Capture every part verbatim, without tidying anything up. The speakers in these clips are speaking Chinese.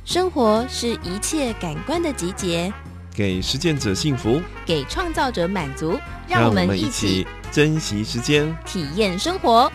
生活是一切感官的集结， 给实践者幸福， 给创造者满足。 让我们一起珍惜时间， 体验生活。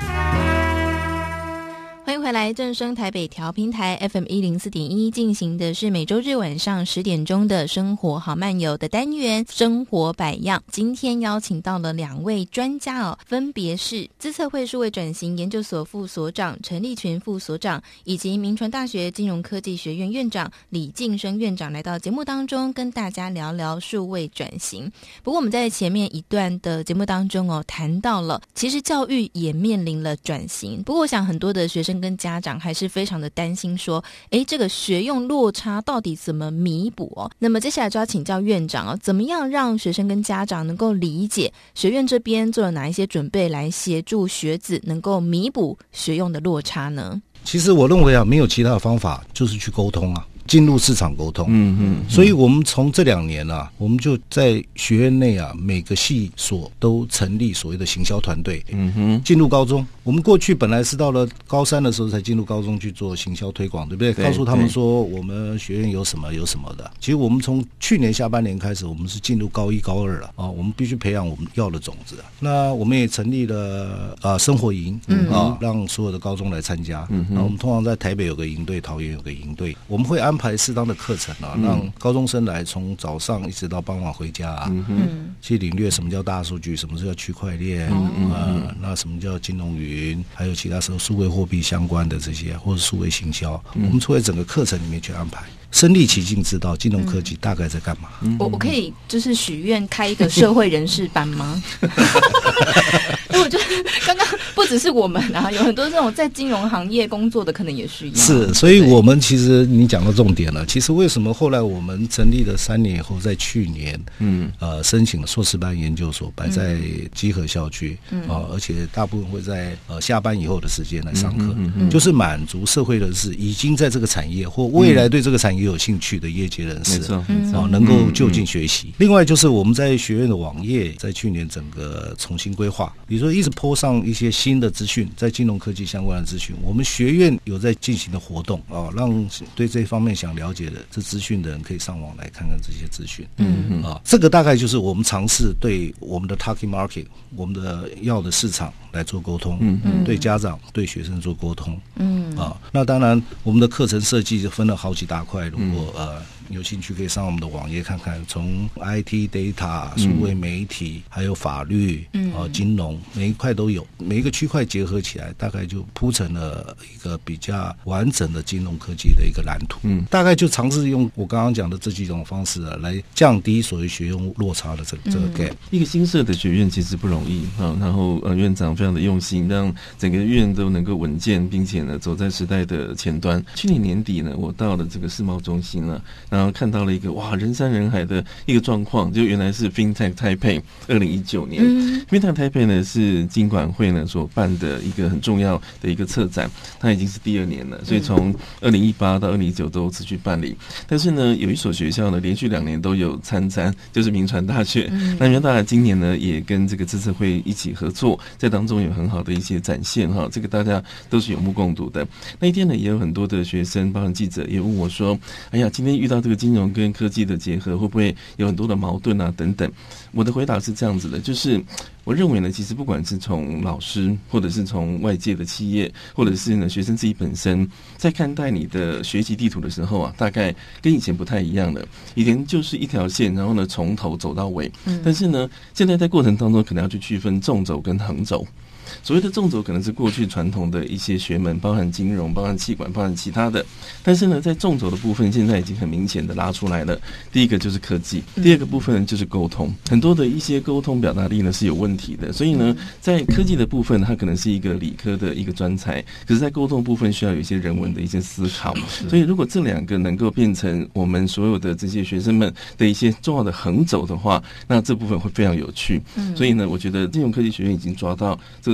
欢迎回来，正声台北调频台 F M 一零四点一进行的是每周日晚上十点钟的生活好漫游的单元生活百样。今天邀请到了两位专家哦，分别是资策会数位转型研究所副所长陈立群副所长，以及铭传大学金融科技学院院长李晋升院长，来到节目当中跟大家聊聊数位转型。不过我们在前面一段的节目当中哦，谈到了其实教育也面临了转型。不过我想很多的学生跟家长还是非常的担心说，诶，这个学用落差到底怎么弥补哦？那么接下来就要请教院长哦，怎么样让学生跟家长能够理解学院这边做了哪一些准备来协助学子能够弥补学用的落差呢？ 其实我认为啊，没有其他的方法，就是去沟通啊。进入市场沟通， 嗯嗯， 所以我们从这两年啊，我们就在学院内啊，每个系所都成立所谓的行销团队， 嗯哼， 进入高中。我们过去本来是到了高三的时候才进入高中去做行销推广，对不对？ 对， 告诉他们说我们学院有什么有什么的。其实我们从去年下半年开始，我们是进入高一高二了啊，我们必须培养我们要的种子。那我们也成立了啊生活营，嗯啊，让所有的高中来参加。嗯，那我们通常在台北有个营队，桃园有个营队，我们会安排适当的课程啊，让高中生来从早上一直到傍晚回家啊，嗯，去领略什么叫大数据，什么叫区块链，嗯啊，那什么叫金融云，还有其他时候数位货币相关的这些，或者数位行销，我们会在整个课程里面去安排。身临其境知道金融科技大概在干嘛。 嗯、我我可以就是许愿开一个社会人士班吗？因为我觉得刚刚不只是我们啊，有很多这种在金融行业工作的可能也需要。 是，所以我们其实你讲到重点了。其实为什么后来我们成立了三年以后，在去年，嗯，呃，申请了硕士班研究所，摆在基河校区，嗯，啊、呃，而且大部分会在呃下班以后的时间来上课，嗯嗯嗯、就是满足社会人士已经在这个产业或未来对这个产业有兴趣的业界人士，没错，没错，能够就近学习。嗯嗯、另外就是我们在学院的网页，在去年整个重新规划，比如说一直 po 上一些新的资讯，在金融科技相关的资讯，我们学院有在进行的活动啊，让对这方面想了解的这资讯的人可以上网来看看这些资讯。嗯嗯啊，这个大概就是我们尝试对我们的 target market， 我们的要的市场来做沟通，嗯嗯，对家长、对学生做沟通，嗯啊，那当然我们的课程设计就分了好几大块，如果、嗯、呃有兴趣可以上我们的网页看看，从 I T、Data、数位媒体，嗯、还有法律、嗯呃、金融，每一块都有，每一个区块结合起来，大概就铺成了一个比较完整的金融科技的一个蓝图。嗯，大概就尝试用我刚刚讲的这几种方式啊，来降低所谓学用落差的这个、嗯、这个 gap。 一个新设的学院其实不容易啊，然后呃院长非常的用心，让整个院都能够稳健，并且呢走在时代的前端。去年年底呢，我到了这个世贸中心了，然后看到了一个哇人山人海的一个状况，就原来是 FinTech Taipei 二零一九年、嗯、FinTech Taipei 呢是金管会呢所办的一个很重要的一个策展，它已经是第二年了，所以从二零一八到二零一九都持续办理。但是呢有一所学校呢连续两年都有参展，就是铭传大学、嗯、那铭传大学今年呢也跟这个资策会一起合作，在当中有很好的一些展现哈，这个大家都是有目共睹的。那一天呢也有很多的学生包括记者也问我说，哎呀今天遇到这个金融跟科技的结合会不会有很多的矛盾啊等等。我的回答是这样子的，就是我认为呢其实不管是从老师或者是从外界的企业或者是呢学生自己本身在看待你的学习地图的时候啊，大概跟以前不太一样了。以前就是一条线，然后呢从头走到尾、嗯、但是呢现在在过程当中可能要去区分纵轴跟横轴。所谓的纵轴可能是过去传统的一些学门，包含金融、包含企管、包含其他的，但是呢在纵轴的部分现在已经很明显的拉出来了。第一个就是科技，第二个部分就是沟通，很多的一些沟通表达力呢是有问题的，所以呢在科技的部分它可能是一个理科的一个专才，可是在沟通部分需要有一些人文的一些思考。所以如果这两个能够变成我们所有的这些学生们的一些重要的横轴的话，那这部分会非常有趣。所以呢我觉得金融科技学院已经抓到这个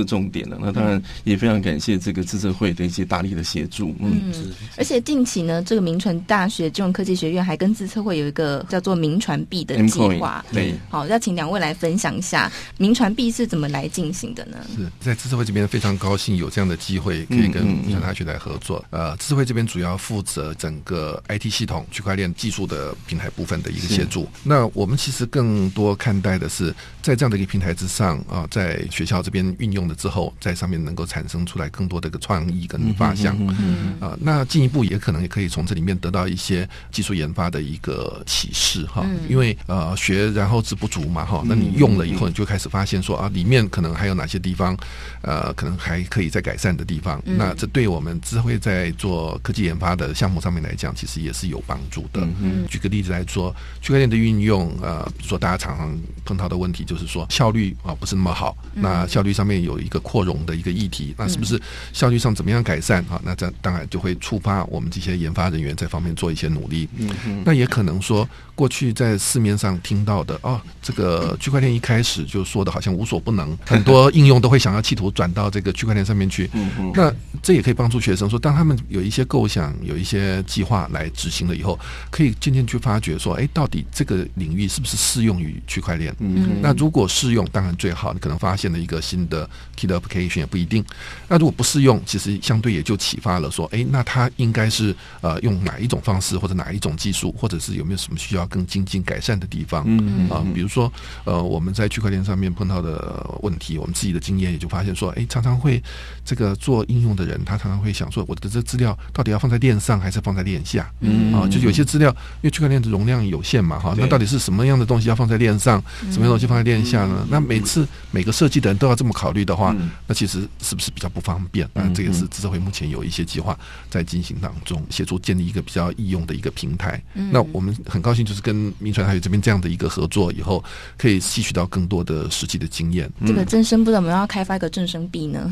重点了。那当然也非常感谢这个资策会的一些大力的协助。嗯， 嗯而且近期呢，这个民传大学金融科技学院还跟资策会有一个叫做民传币的计划。 对， 好，要请两位来分享一下民传币是怎么来进行的呢？ 是在资策会这边非常高兴有这样的机会可以跟民传大学来合作。嗯嗯嗯呃，资策会这边主要负责整个 I T 系统、区块链技术的平台部分的一个协助。那我们其实更多看待的是，在这样的一个平台之上啊、呃，在学校这边运用了之后，在上面能够产生出来更多的一个创意跟发想。啊、嗯呃，那进一步也可能也可以从这里面得到一些技术研发的一个启示哈。嗯、因为呃学然后知不足嘛哈，那你用了以后，你就开始发现说啊，里面可能还有哪些地方呃可能还可以再改善的地方。嗯、那这对我们资会在做科技研发的项目上面来讲，其实也是有帮助的。嗯、举个例子来说，区块链的运用，呃，比如说大家常常碰到的问题就是说效率啊、呃、不是那么好。嗯、那效率上面有一个扩容的一个议题，那是不是效率上怎么样改善啊？那这当然就会触发我们这些研发人员在方面做一些努力。嗯、那也可能说，过去在市面上听到的哦，这个区块链一开始就说的好像无所不能，很多应用都会想要企图转到这个区块链上面去。嗯、那这也可以帮助学生说，当他们有一些构想、有一些计划来执行了以后，可以渐渐去发觉说，哎，到底这个领域是不是适用于区块链？嗯、那如果适用，当然最好，你可能发现了一个新的 key application 也不一定。那如果不适用，其实相对也就启发了说，哎，那它应该是呃用哪一种方式或者哪一种技术，或者是有没有什么需要更精进改善的地方？嗯啊、呃，比如说呃我们在区块链上面碰到的问题，我们自己的经验也就发现说，哎，常常会这个做应用的人，他常常会想说，我的这资料到底要放在链上还是放在链下？嗯啊，就有些资料，因为区块链的容量有限嘛，哈，那到底是什么样的东西要放在链上，什么样的东西放在链下呢？那每次每个设计的人都要这么考虑的话，嗯、那其实是不是比较不方便？那这也是资策会目前有一些计划在进行当中，协助建立一个比较易用的一个平台。嗯、那我们很高兴，就是跟民传大学这边这样的一个合作以后，可以吸取到更多的实际的经验。 这个正声不知道我们要开发一个正声币呢？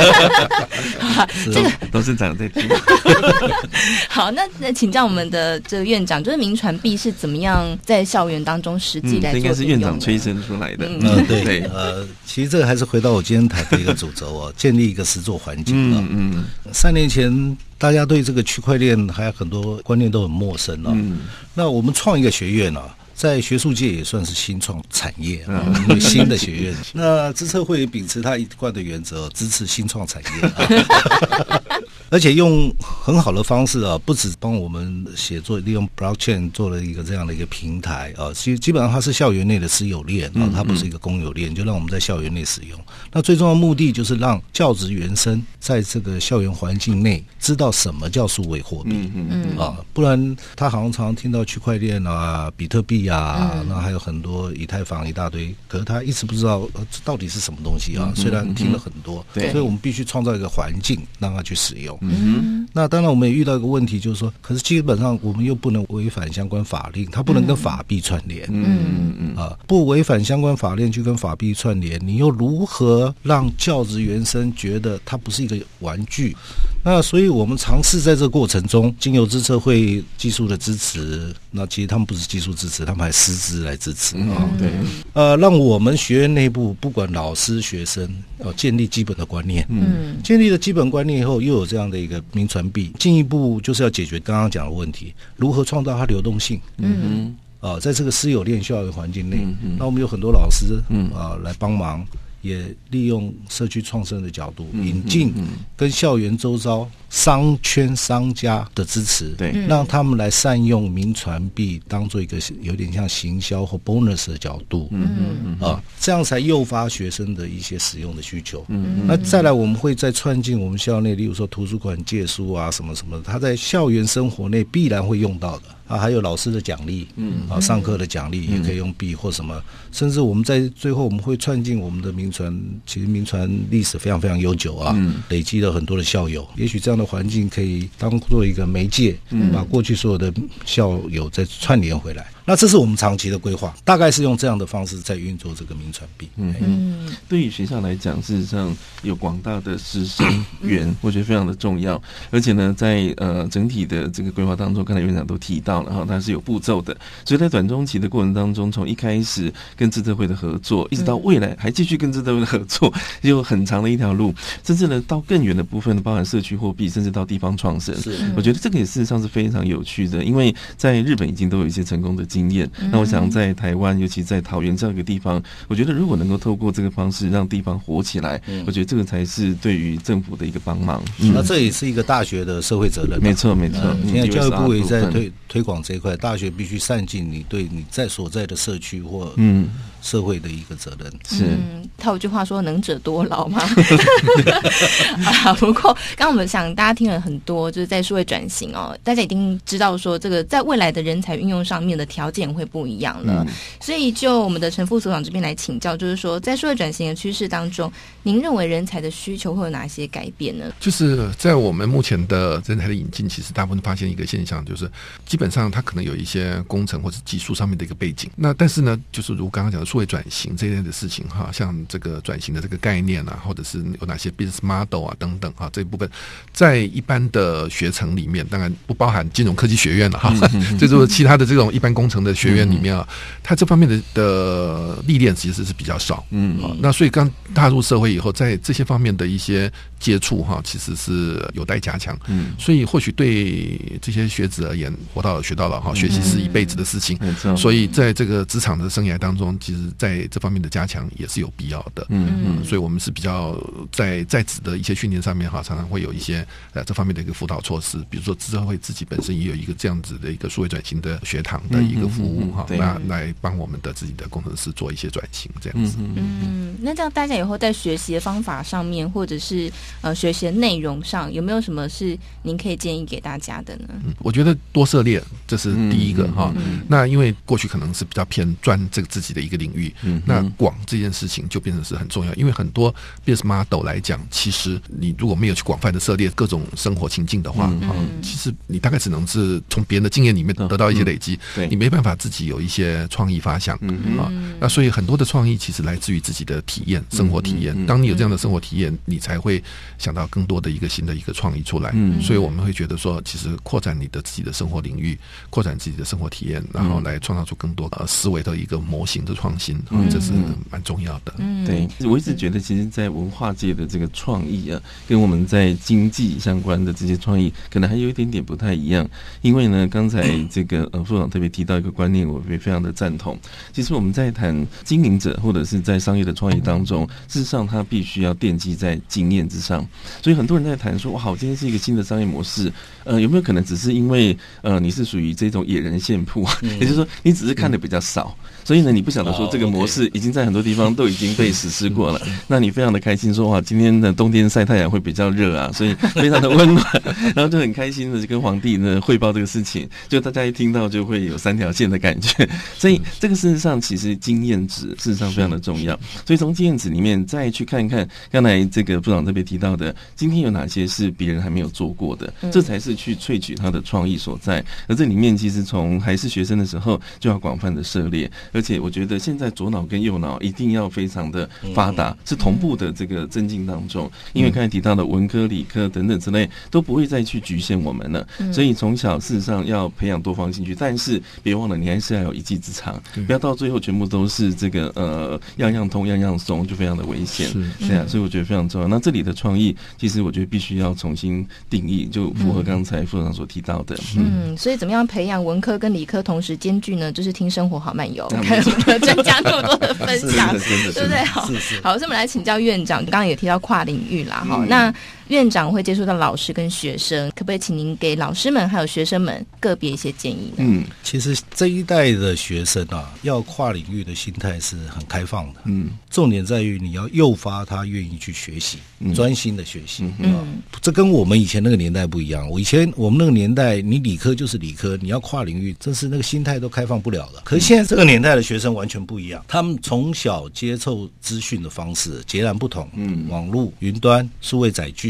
这个都是长在听。 好，那那请教我们的这个院长，就是民传币是怎么样在校园当中实际来做、嗯？ 这应该是院长催生出来的。 嗯，呃、对对，呃，其实这个还是回到我今天谈的一个主轴哦，建立一个实作环境啊。嗯嗯，三年前大家对这个区块链还有很多观念都很陌生啊。嗯，那我们创一个学院啊，在学术界也算是新创产业啊，因为新的学院。那资策会秉持它一贯的原则，支持新创产业啊。而且用很好的方式啊，不止帮我们写作，利用 blockchain 做了一个这样的一个平台啊，其实基本上它是校园内的私有链啊，它不是一个公有链，就让我们在校园内使用。那最重要的目的就是让教职员生在这个校园环境内知道什么叫数位货币啊，不然他好像常常听到区块链啊、比特币啊，那还有很多以太坊一大堆，可是他一直不知道这到底是什么东西啊。虽然听了很多，所以我们必须创造一个环境让他去使用。嗯，那当然我们也遇到一个问题，就是说，可是基本上我们又不能违反相关法令，它不能跟法币串联。嗯嗯啊，不违反相关法令去跟法币串联，你又如何让教职员生觉得它不是一个玩具？那所以我们尝试在这个过程中，经由资策会技术的支持，那其实他们不是技术支持，他们还师资来支持啊。 嗯、对， 呃，让我们学院内部不管老师学生，呃，建立基本的观念。嗯，建立了基本观念以后，又有这样的一个民传币，进一步就是要解决刚刚讲的问题，如何创造它流动性。嗯啊、呃，在这个私有链校园环境内，嗯嗯、那我们有很多老师啊、呃、来帮忙。也利用社区创生的角度，引进跟校园周遭商圈商家的支持，对，让他们来善用民传币当做一个有点像行销或 bonus 的角度，嗯嗯啊，这样才诱发学生的一些使用的需求。嗯，那再来我们会再串进我们校内，例如说图书馆借书啊什么什么的，他在校园生活内必然会用到的。啊，还有老师的奖励，嗯，啊，上课的奖励也可以用币或什么，嗯、甚至我们在最后我们会串进我们的民传，其实民传历史非常非常悠久啊，嗯、累积了很多的校友，也许这样的环境可以当做一个媒介，嗯、把过去所有的校友再串联回来。那那这是我们长期的规划，大概是用这样的方式在运作这个铭传币。 嗯嗯，对于学校来讲，事实上有广大的师生缘，我觉得非常的重要。而且呢，在呃整体的这个规划当中，刚才院长都提到了哈，它是有步骤的，所以在短中期的过程当中，从一开始跟自测会的合作，一直到未来还继续跟自测会的合作，有很长的一条路，甚至呢到更远的部分，包含社区货币，甚至到地方创生。我觉得这个也事实上是非常有趣的，因为在日本已经都有一些成功的经验。那我想在台湾，尤其在桃园这样一个地方，我觉得如果能够透过这个方式让地方活起来，我觉得这个才是对于政府的一个帮忙。 嗯、那这也是一个大学的社会责任。 没错没错、 嗯，现在教育部也在推推广这一块，大学必须善尽你对你在所在的社区或嗯社会的一个责任。 是， 嗯，套一句话说，能者多劳嘛。啊，不过刚刚我们想大家听了很多，就是在数位转型哦，大家一定知道说这个在未来的人才运用上面的条件会不一样了。嗯、所以就我们的陈副所长这边来请教，就是说在数位转型的趋势当中，您认为人才的需求会有哪些改变呢？ 就是在我们目前的人才的引进，其实大部分发现一个现象，就是基本上它可能有一些工程或者技术上面的一个背景。那但是呢，就是如刚刚讲的数位转型这一类的事情哈，像这个转型的这个概念啊，或者是有哪些 business model 啊等等啊，这一部分在一般的学程里面，当然不包含金融科技学院了哈，这就是其他的这种一般工程的学院里面啊，它这方面的的历练其实是比较少。嗯，啊，那所以刚踏入社会以后，在这些方面的一些接触哈，其实是有待加强。嗯，所以或许对这些学子而言，活到老学到老哈，学习是一辈子的事情。嗯，所以在这个职场的生涯当中，其实在这方面的加强也是有必要的。嗯嗯，所以我们是比较在在职的一些训练上面哈，常常会有一些呃这方面的一个辅导措施，比如说资策会自己本身也有一个这样子的一个数位转型的学堂的一个服务哈，那来帮我们的自己的工程师做一些转型这样子。 嗯，那这样大家以后在学习的方法上面，或者是呃学习的内容上，有没有什么是您可以建议给大家的呢？ 嗯，我觉得多涉猎，这是第一个哈。嗯嗯、那因为过去可能是比较偏专这个自己的一个领域，嗯、那广这件事情就变成是很重要，因为很多 business model 来讲，其实你如果没有去广泛的涉猎各种生活情境的话，嗯嗯、其实你大概只能是从别人的经验里面得到一些累积，嗯、你没办法自己有一些创意发想。嗯啊，那所以很多的创意其实来自于自己的体验，生活体验。当你有这样的生活体验，你才会想到更多的一个新的一个创意出来。嗯，所以我们会觉得说，其实扩展你的自己的生活领域，扩展自己的生活体验，然后来创造出更多呃思维的一个模型的创新，嗯，这是蛮重要的。 嗯，对，我一直觉得，其实，在文化界的这个创意啊，跟我们在经济相关的这些创意，可能还有一点点不太一样。因为呢，刚才这个呃副长特别提到一个观念，我也非常的赞同。其实我们在谈经营者或者是在商业的创意当中，事实上它必须要奠基在经验之上。所以很多人在谈说，哇，今天是一个新的商业模式，呃，有没有可能只是因为呃你是属于这种野人献铺，嗯、也就是说你只是看的比较少，所以呢你不晓得说这个模式已经在很多地方都已经被实施过了。那你非常的开心说，哇，今天的冬天晒太阳会比较热啊，所以非常的温暖，然后就很开心的跟皇帝呢汇报这个事情，就大家一听到就会有三条线的感觉。所以这个事实上其实经验值事实上非常的重要，所以从经验值里面再去看看刚才这个部长特别提到的，今天有哪些是别人还没有做过的，这才是去萃取他的创意所在。而这里面其实从还是学生的时候就要广泛的涉猎，而且我觉得现在左脑跟右脑一定要非常的发达，是同步的这个增进当中。因为刚才提到的文科、理科等等之类都不会再去局限我们了，所以从小事实上要培养多方兴趣，但是别忘了你还是要有一技之长，不要到最后全部都是这个呃样样通样样松，就非常的危险。对啊，所以我觉得非常重要。那这里的创意，其实我觉得必须要重新定义，就符合刚才副长所提到的。 嗯，嗯所以怎么样培养文科跟理科同时兼具呢？就是听生活好漫游，看我们的专家那么多的分享，对不对？好，好，所以我们来请教院长，刚刚也提到跨领域啦，哈、嗯，那院长会接触到老师跟学生，可不可以请您给老师们还有学生们个别一些建议呢？ 嗯，其实这一代的学生啊，要跨领域的心态是很开放的。嗯，重点在于你要诱发他愿意去学习，嗯、专心的学习。嗯、啊，这跟我们以前那个年代不一样。我以前我们那个年代，你理科就是理科，你要跨领域，真是那个心态都开放不了了。可是现在这个年代的学生完全不一样，他们从小接受资讯的方式截然不同。嗯，网络、云端、数位载具。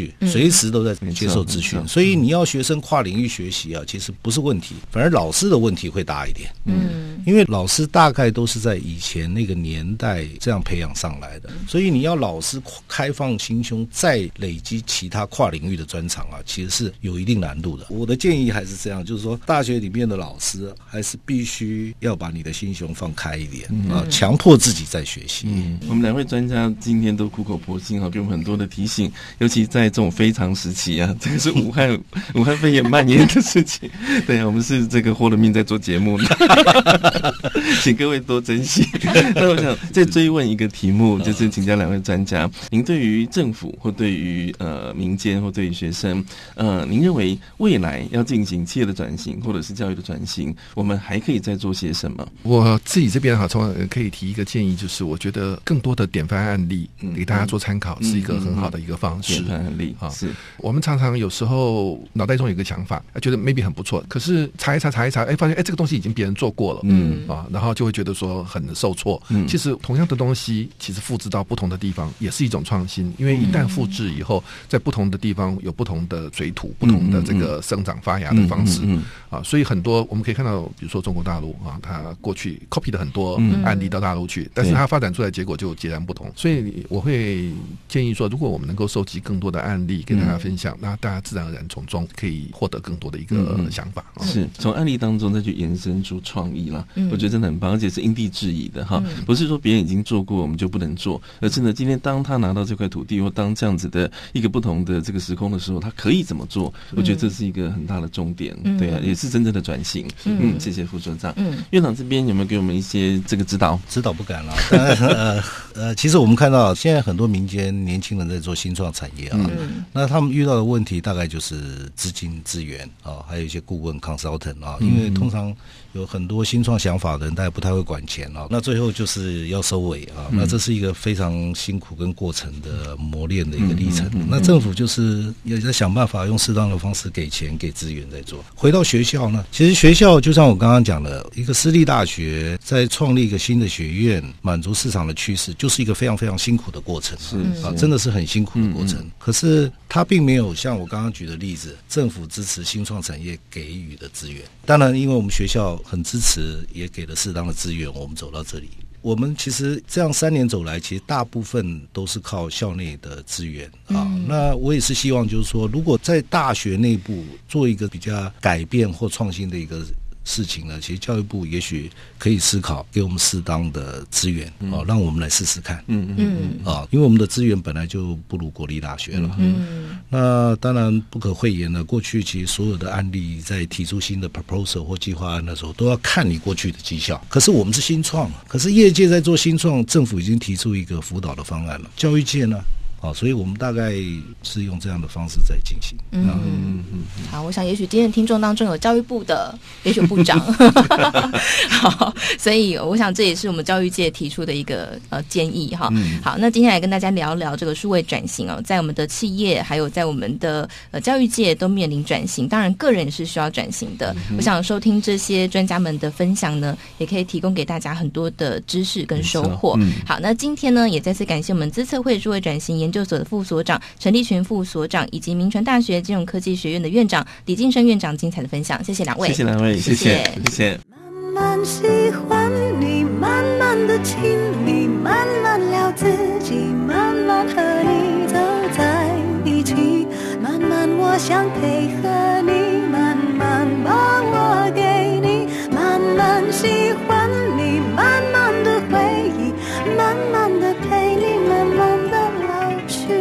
去，随时都在接受资讯，所以你要学生跨领域学习啊，其实不是问题，反而老师的问题会大一点。嗯，因为老师大概都是在以前那个年代这样培养上来的，所以你要老师开放心胸，再累积其他跨领域的专长啊，其实是有一定难度的。我的建议还是这样，就是说大学里面的老师还是必须要把你的心胸放开一点、嗯、啊，强迫自己在学习。 嗯，我们两位专家今天都苦口婆心啊，给我们很多的提醒，尤其在这种非常时期啊，这个是武汉武汉肺炎蔓延的事情。对啊，我们是这个豁了命在做节目的，请各位多珍惜。那我想再追问一个题目，就是请教两位专家，您对于政府或对于呃民间或对于学生，呃，您认为未来要进行企业的转型或者是教育的转型，我们还可以再做些什么？ 我自己这边哈，从可以提一个建议，就是我觉得更多的典范案例给大家做参考，是一个很好的一个方式。 典范案例啊，是我们常常有时候脑袋中有一个想法，觉得 maybe 很不错，可是查一查查一查，哎，发现哎这个东西已经别人做过了，嗯啊，然后就会觉得说很受挫。嗯，其实同样的东西，其实复制到不同的地方也是一种创新，因为一旦复制以后，在不同的地方有不同的水土、不同的这个生长发芽的方式，嗯啊，所以很多我们可以看到，比如说中国大陆啊，它过去 copy 了很多案例到大陆去，但是它发展出来的结果就截然不同。所以我会建议说，如果我们能够收集更多的案例给大家分享，那大家自然而然从中可以获得更多的一个想法。 是从案例当中再去延伸出创意了，我觉得真的很棒，而且是因地制宜的哈，不是说别人已经做过我们就不能做，而是呢，今天当他拿到这块土地或当这样子的一个不同的这个时空的时候，他可以怎么做？我觉得这是一个很大的重点，对啊，也是真正的转型。嗯，谢谢副所长。嗯，院长这边有没有给我们一些这个指导？ 指导不敢了，但呃呃，其实我们看到现在很多民间年轻人在做新创产业啊，嗯、那他们遇到的问题大概就是资金资源啊，还有一些顾问 consultant 啊，因为通常有很多新创想法的人，大家不太会管钱啊，那最后就是要收尾啊，那这是一个非常辛苦跟过程的磨练的一个历程。嗯嗯嗯、那政府就是也在想办法用适当的方式给钱给资源在做。回到学校呢，其实学校就像我刚刚讲的，一个私立大学在创立一个新的学院，满足市场的趋势，就是一个非常非常辛苦的过程、啊，是啊，真的是很辛苦的过程。嗯嗯、可是它并没有像我刚刚举的例子，政府支持新创产业给予的资源。当然，因为我们学校很支持，也给了适当的资源，我们走到这里。我们其实这样三年走来，其实大部分都是靠校内的资源啊。嗯、那我也是希望，就是说，如果在大学内部做一个比较改变或创新的一个事情呢，其实教育部也许可以思考给我们适当的资源、嗯、啊，让我们来试试看。嗯嗯嗯啊，因为我们的资源本来就不如国立大学了。嗯，那当然不可讳言了，过去其实所有的案例在提出新的 proposal 或计划案的时候，都要看你过去的绩效。可是我们是新创，可是业界在做新创，政府已经提出一个辅导的方案了，教育界呢？好，所以我们大概是用这样的方式在进行。嗯嗯嗯。好，我想也许今天的听众当中有教育部的，也许有部长。好，所以我想这也是我们教育界提出的一个呃建议哈。嗯、好，那今天来跟大家聊聊这个数位转型哦，在我们的企业还有在我们的呃教育界都面临转型，当然个人也是需要转型的。嗯、我想收听这些专家们的分享呢，也可以提供给大家很多的知识跟收获。嗯、好，那今天呢也再次感谢我们资策会数位转型研研究所的副所长陈立群副所长，以及民传大学金融科技学院的院长李晋生院长精彩的分享，谢谢两位。 谢谢两位，谢谢谢谢。 慢慢喜欢你，慢慢的亲密，慢慢聊自己，慢慢和你走在一起，慢慢我想配合你，慢慢把我给你，慢慢喜欢你，慢慢的回忆，慢慢的陪你，慢慢的老去，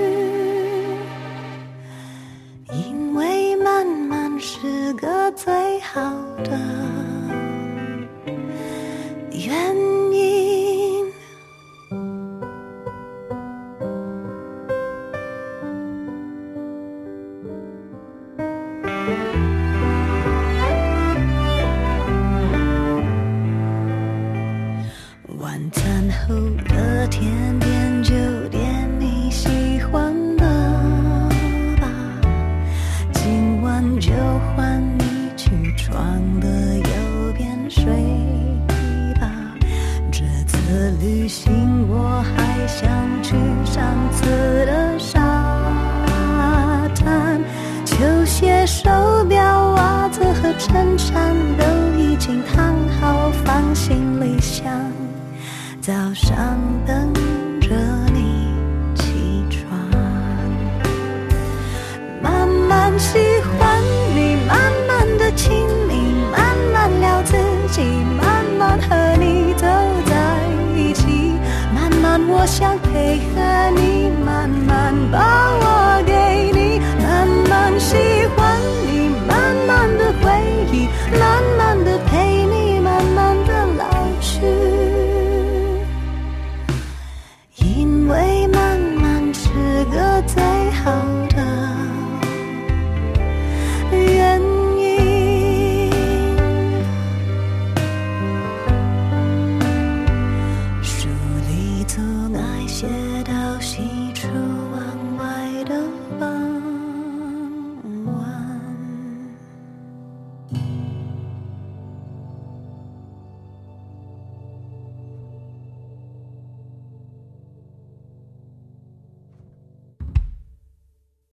因为慢慢是个最好的原因。晚餐后的甜点就点你喜欢的吧，今晚就换你起床的鞋、手表、袜子和衬衫都已经烫好，放行李箱，早上等着你起床。慢慢喜欢你，慢慢的亲密，慢慢聊自己，慢慢和你走在一起，慢慢我想配合你，慢慢把我